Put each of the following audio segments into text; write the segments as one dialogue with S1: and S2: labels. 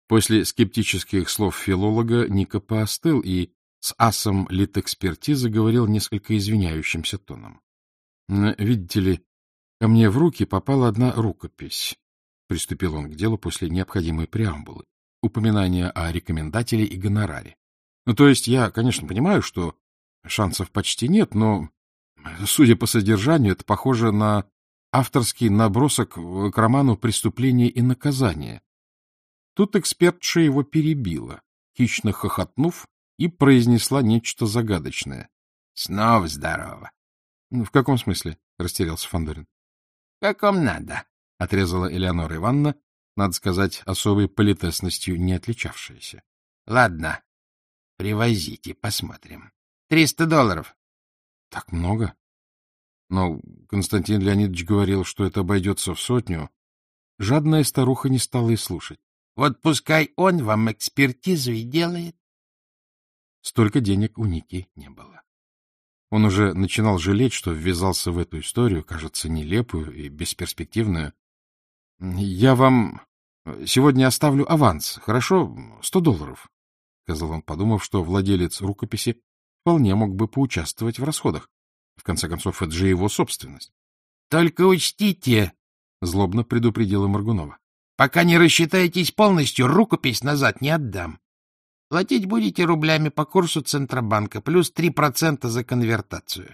S1: После скептических слов филолога Ника поостыл и с асом литэкспертизы говорил несколько извиняющимся тоном. — Видите ли, ко мне в руки попала одна рукопись. Приступил он к делу после необходимой преамбулы. Упоминания о рекомендателе и гонораре. Ну, то есть я, конечно, понимаю, что шансов почти нет, но, судя по содержанию, это похоже на авторский набросок к роману «Преступление и наказание». Тут экспертша его перебила, хищно хохотнув, и произнесла нечто загадочное. — Снова здорово. — В каком смысле? — растерялся Фандорин. — В каком надо, — отрезала Элеонора Ивановна, надо сказать, особой политесностью не отличавшаяся. — Ладно, привозите, посмотрим. $300. — Так много? Но Константин Леонидович говорил, что это обойдется в 100. Жадная старуха не стала и слушать. — Вот пускай он вам экспертизу и делает. Столько денег у Ники не было. Он уже начинал жалеть, что ввязался в эту историю, кажется, нелепую и бесперспективную. — Я вам сегодня оставлю аванс, хорошо? $100, — сказал он, подумав, что владелец рукописи вполне мог бы поучаствовать в расходах. В конце концов, это же его собственность. — Только учтите, — злобно предупредила Моргунова, — пока не рассчитаетесь полностью, рукопись назад не отдам. Платить будете рублями по курсу Центробанка, плюс 3% за конвертацию.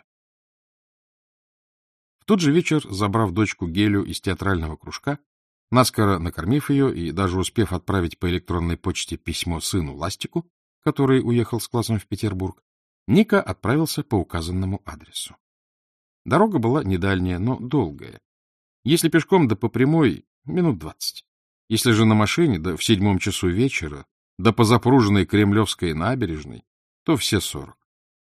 S1: В тот же вечер, забрав дочку Гелю из театрального кружка, наскоро накормив ее и даже успев отправить по электронной почте письмо сыну Ластику, который уехал с классом в Петербург, Ника отправился по указанному адресу. Дорога была недальняя, но долгая. Если пешком, да по прямой — минут 20. Если же на машине, да в 7 часу вечера, да по запруженной Кремлевской набережной, то все 40.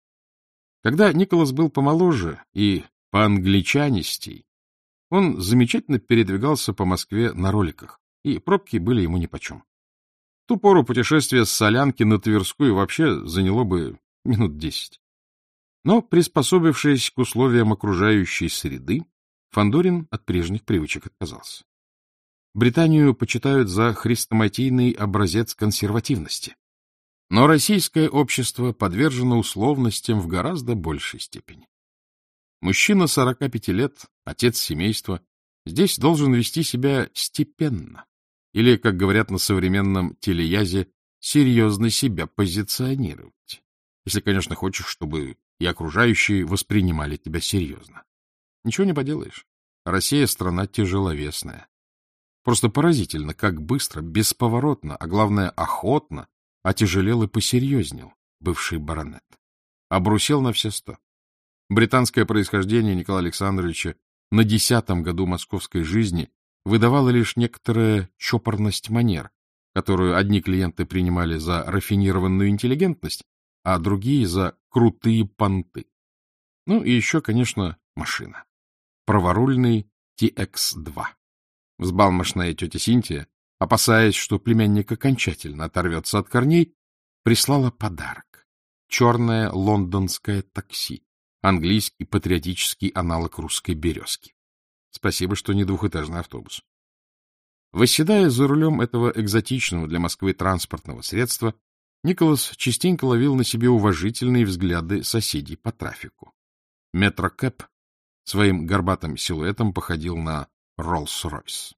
S1: Когда Николас был помоложе и поангличанистей, он замечательно передвигался по Москве на роликах, и пробки были ему нипочем. В ту пору путешествие с Солянки на Тверскую вообще заняло бы минут 10. Но, приспособившись к условиям окружающей среды, Фандорин от прежних привычек отказался. Британию почитают за хрестоматийный образец консервативности. Но российское общество подвержено условностям в гораздо большей степени. Мужчина 45 лет, отец семейства, здесь должен вести себя степенно, или, как говорят на современном телеязе, серьезно себя позиционировать, если, конечно, хочешь, чтобы и окружающие воспринимали тебя серьезно. Ничего не поделаешь. Россия — страна тяжеловесная. Просто поразительно, как быстро, бесповоротно, а главное, охотно отяжелел и посерьезнел бывший баронет. Обрусел на все 100. Британское происхождение Николая Александровича на 10-м году московской жизни выдавало лишь некоторая чопорность манер, которую одни клиенты принимали за рафинированную интеллигентность, а другие — за крутые понты. Ну и еще, конечно, машина. Праворульный TX-2. Взбалмошная тетя Синтия, опасаясь, что племянник окончательно оторвется от корней, прислала подарок. Черное лондонское такси, английский патриотический аналог русской березки. Спасибо, что не двухэтажный автобус. Восседая за рулем этого экзотичного для Москвы транспортного средства, Николас частенько ловил на себе уважительные взгляды соседей по трафику. Метрокэп своим горбатым силуэтом походил на Роллс-Ройс.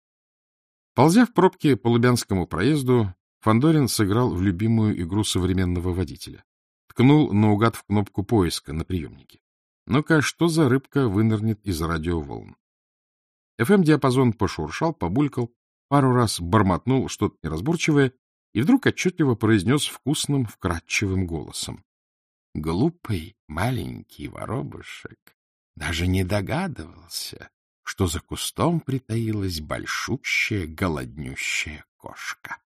S1: Ползя в пробке по Лубянскому проезду, Фандорин сыграл в любимую игру современного водителя. Ткнул наугад в кнопку поиска на приемнике. Ну-ка, что за рыбка вынырнет из радиоволн? ФМ-диапазон пошуршал, побулькал, пару раз бормотнул что-то неразборчивое и вдруг отчетливо произнес вкусным, вкрадчивым голосом. Глупый маленький воробушек даже не догадывался, что за кустом притаилась большущая голоднющая кошка.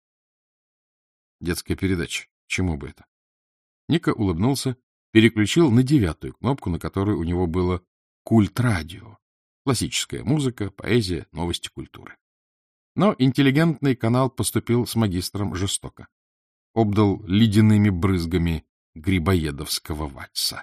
S1: Детская передача. Чему бы это? Ника улыбнулся, переключил на 9-ю кнопку, на которой у него было «Культ-радио». Классическая музыка, поэзия, новости культуры. Но интеллигентный канал поступил с магистром жестоко. Обдал ледяными брызгами грибоедовского вальса.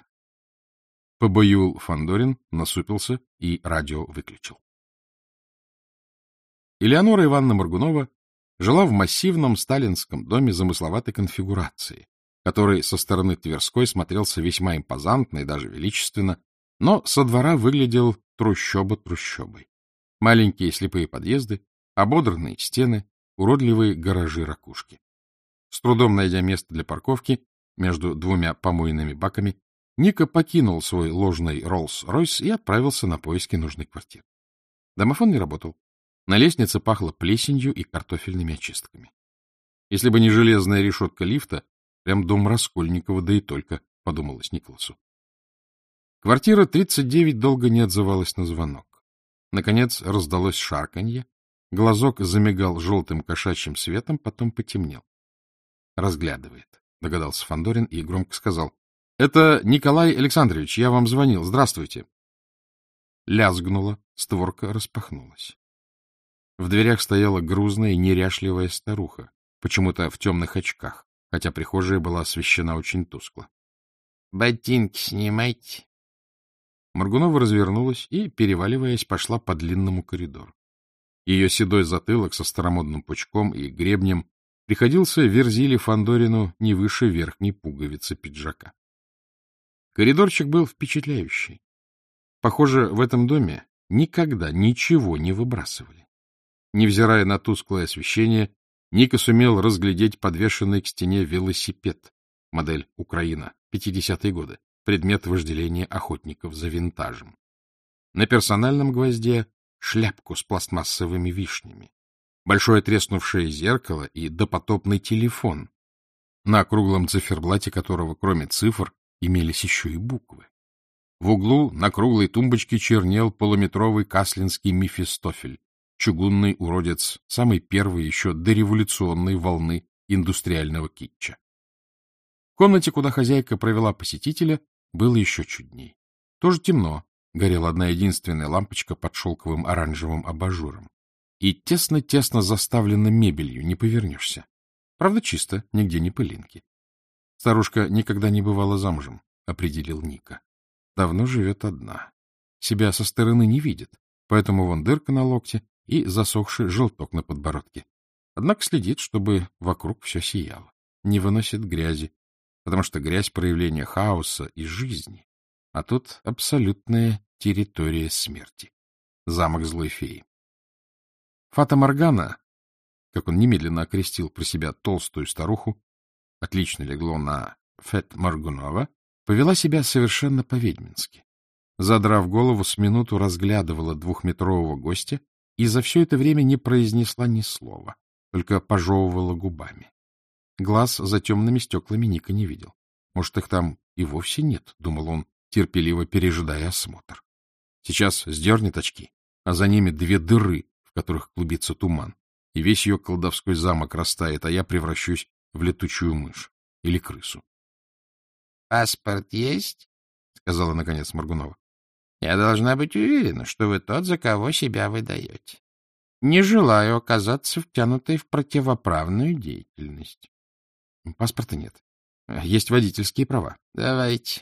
S1: Побоюл Фандорин, насупился и радио выключил. Элеонора Ивановна Моргунова жила в массивном сталинском доме замысловатой конфигурации, который со стороны Тверской смотрелся весьма импозантно и даже величественно, но со двора выглядел трущоба трущобой. Маленькие слепые подъезды, ободранные стены, уродливые гаражи-ракушки. С трудом найдя место для парковки между двумя помойными баками, Ника покинул свой ложный Роллс-Ройс и отправился на поиски нужной квартиры. Домофон не работал. На лестнице пахло плесенью и картофельными очистками. Если бы не железная решетка лифта, прям дом Раскольникова, да и только, подумалось Николасу. Квартира 39 долго не отзывалась на звонок. Наконец раздалось шарканье, глазок замигал желтым кошачьим светом, потом потемнел. Разглядывает, догадался Фандорин и громко сказал: — Это Николай Александрович, я вам звонил. Здравствуйте. Лязгнула, створка распахнулась. В дверях стояла грузная и неряшливая старуха, почему-то в темных очках, хотя прихожая была освещена очень тускло. — Ботинки снимайте. Моргунова развернулась и, переваливаясь, пошла по длинному коридору. Ее седой затылок со старомодным пучком и гребнем приходился Верзиле Фандорину не выше верхней пуговицы пиджака. Коридорчик был впечатляющий. Похоже, в этом доме никогда ничего не выбрасывали. Невзирая на тусклое освещение, Ника сумел разглядеть подвешенный к стене велосипед, модель «Украина», 50-е годы, предмет вожделения охотников за винтажем. На персональном гвозде шляпку с пластмассовыми вишнями, большое треснувшее зеркало и допотопный телефон, на круглом циферблате которого, кроме цифр, имелись еще и буквы. В углу на круглой тумбочке чернел полуметровый каслинский Мефистофель, чугунный уродец самой первой еще дореволюционной волны индустриального китча. В комнате, куда хозяйка провела посетителя, было еще чудней. Тоже темно, горела одна единственная лампочка под шелковым оранжевым абажуром. И тесно-тесно заставлена мебелью, не повернешься. Правда, чисто, нигде не пылинки. Старушка никогда не бывала замужем, определил Ника. Давно живет одна. Себя со стороны не видит, поэтому вон дырка на локте и засохший желток на подбородке. Однако следит, чтобы вокруг все сияло. Не выносит грязи, потому что грязь — проявление хаоса и жизни. А тут абсолютная территория смерти. Замок злой феи. Фата Моргана, как он немедленно окрестил про себя толстую старуху, отлично легло на Фет Моргунова, повела себя совершенно по-ведьмински. Задрав голову, с минуту разглядывала двухметрового гостя и за все это время не произнесла ни слова, только пожевывала губами. Глаз за темными стеклами Ника не видел. Может, их там и вовсе нет, — думал он, терпеливо пережидая осмотр. Сейчас сдернет очки, а за ними две дыры, в которых клубится туман, и весь ее колдовской замок растает, а я превращусь в летучую мышь или крысу. — Паспорт есть? — сказала наконец Моргунова. — Я должна быть уверена, что вы тот, за кого себя выдаете. Не желаю оказаться втянутой в противоправную деятельность. — Паспорта нет. Есть водительские права. — Давайте.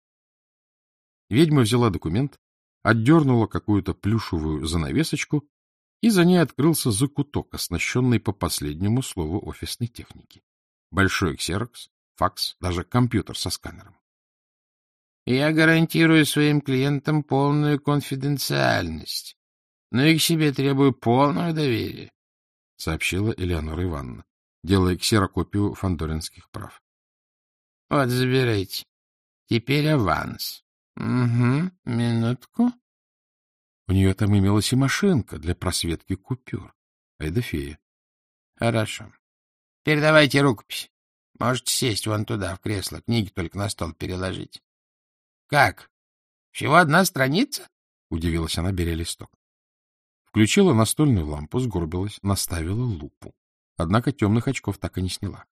S1: Ведьма взяла документ, отдернула какую-то плюшевую занавесочку, и за ней открылся закуток, оснащенный по последнему слову офисной техники. Большой ксерокс, факс, даже компьютер со сканером. — Я гарантирую своим клиентам полную конфиденциальность, но и к себе требую полного доверия, — сообщила Элеонора Ивановна, делая ксерокопию фандоринских прав. — Вот, забирайте. Теперь аванс. — Угу, минутку. У нее там имелась и машинка для просветки купюр. Айда фея. — Хорошо. Теперь давайте рукопись. Можете сесть вон туда, в кресло, книги только на стол переложить. — Как? Всего одна страница? — удивилась она, беря листок. Включила настольную лампу, сгорбилась, наставила лупу. Однако темных очков так и не сняла.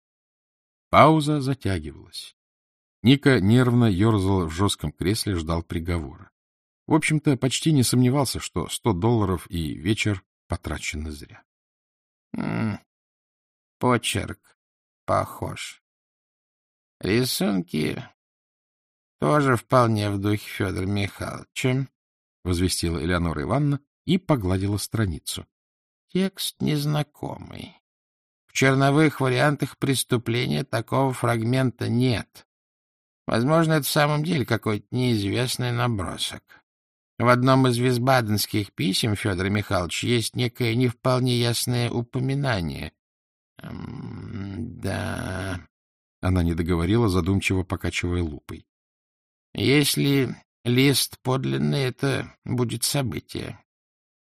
S1: Пауза затягивалась. Ника нервно ерзал в жестком кресле, ждал приговора. В общем-то, почти не сомневался, что $100 и вечер потрачены зря. Почерк похож. Рисунки тоже вполне в духе Федора Михайловича, — возвестила Элеонора Ивановна и погладила страницу.
S2: Текст незнакомый. В черновых вариантах преступления такого фрагмента нет. Возможно, это в самом деле какой-то неизвестный набросок. В одном из висбаденских писем Федора Михайловича есть некое не вполне ясное упоминание. Да...
S1: Она не договорила, задумчиво покачивая лупой.
S2: Если лист подлинный, это будет событие.